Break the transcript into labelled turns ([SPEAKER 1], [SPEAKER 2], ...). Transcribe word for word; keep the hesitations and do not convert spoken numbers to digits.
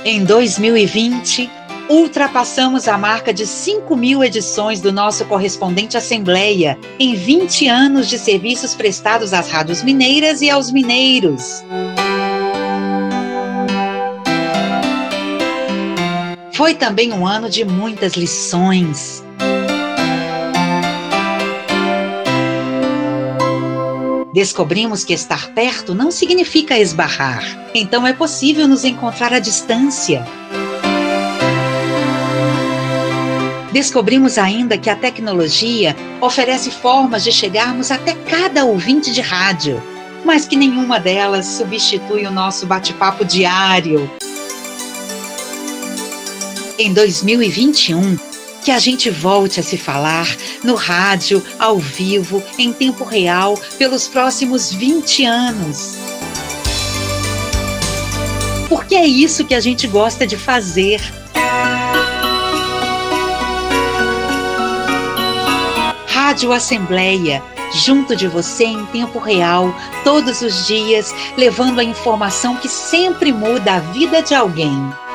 [SPEAKER 1] Em dois mil e vinte, ultrapassamos a marca de cinco mil edições do nosso correspondente Assembleia, em vinte anos de serviços prestados às rádios mineiras e aos mineiros. Foi também um ano de muitas lições. Descobrimos que estar perto não significa esbarrar, então é possível nos encontrar à distância. Descobrimos ainda que a tecnologia oferece formas de chegarmos até cada ouvinte de rádio, mas que nenhuma delas substitui o nosso bate-papo diário. Em dois mil e vinte e um, que a gente volte a se falar no rádio, ao vivo, em tempo real, pelos próximos vinte anos. Porque é isso que a gente gosta de fazer. Rádio Assembleia, junto de você em tempo real, todos os dias, levando a informação que sempre muda a vida de alguém.